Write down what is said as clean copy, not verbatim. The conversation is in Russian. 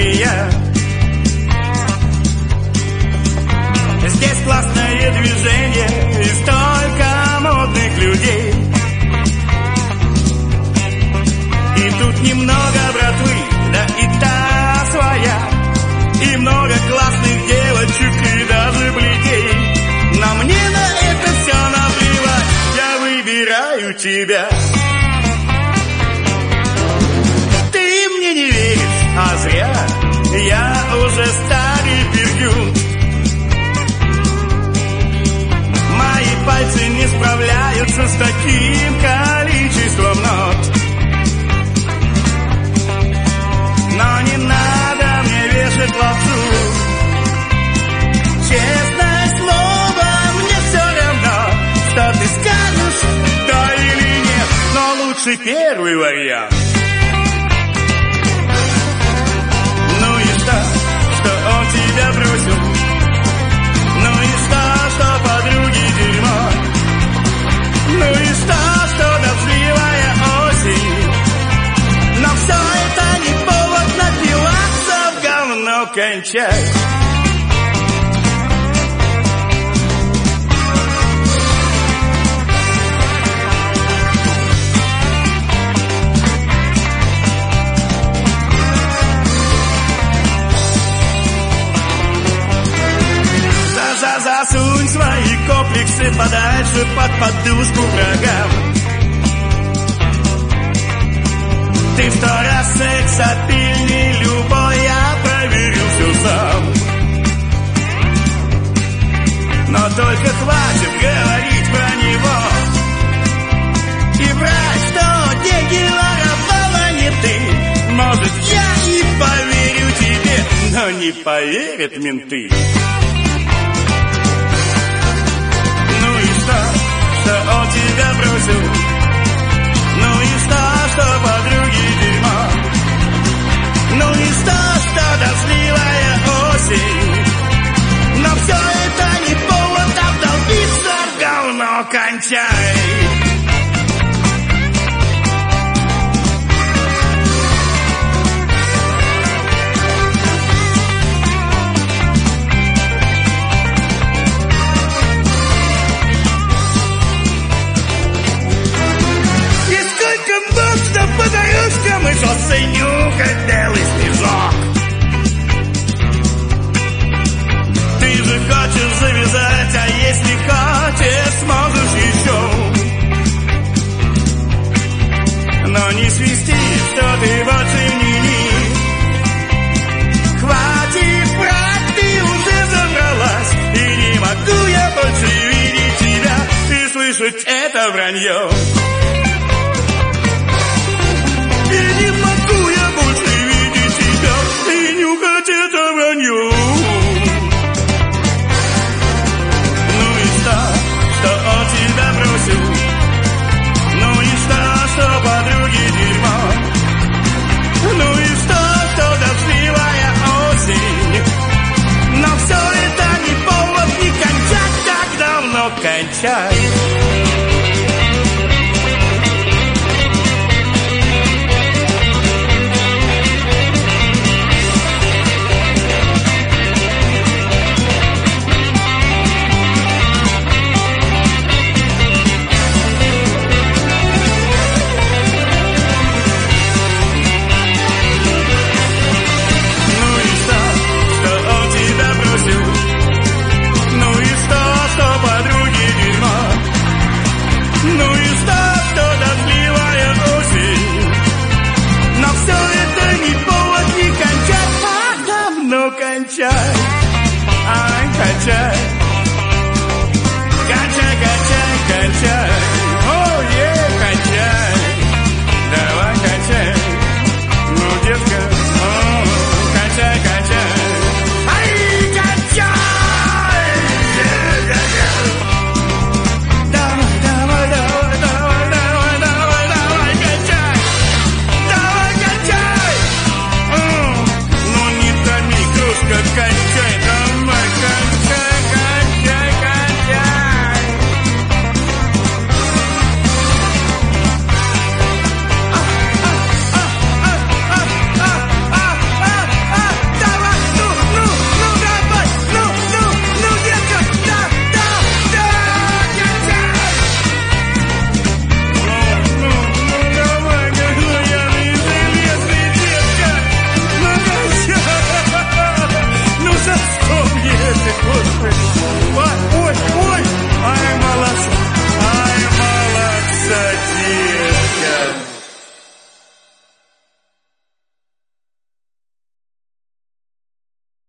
и я. Здесь классное движение и столько модных людей. И тут немного братвы, да и та своя. И много классных девочек и даже бледей. Но мне на это все наплевать, я выбираю тебя. Ты мне не веришь, а зря, я уже старый пердюн. Мои пальцы не справляются с таким количеством нот. Но не надо мне вешать лапшу. Честное слово, мне все равно, что ты скажешь, да или нет. Но лучше первый вариант. Ну и что он тебя бросил? Ну и что подруги дерьмо? Ну и что дождливая осень? Но все это не повод напиваться в говно кончать. Засунь свои комплексы подальше под подушку врагам. Ты в 100 раз сексапильней любой, я проверил все сам. Но только хватит говорить про него и врать, что деньги воровала не ты. Может, я и поверю тебе, но не поверят менты. Что он тебя бросил? Ну и что подруги дерьмо? Ну и что дождливая осень? Но все это не повод обдолбиться в говно кончай. По дорожкам и шоссе нюхать белый снежок. Ты же хочешь завязать, а если хочешь, сможешь еще. Но не свисти, что ты больше не. Хватит брать, ты уже забралась. И не могу я больше видеть тебя и слышать это вранье. И не могу я больше видеть тебя и нюхать это вранье. Ну и что он тебя бросил? Ну и что подруги дерьмо? Ну и что дождливая осень? Но все это не повод не кончать, так давно кончай. Ну и что подруги дерьмо? Ну и что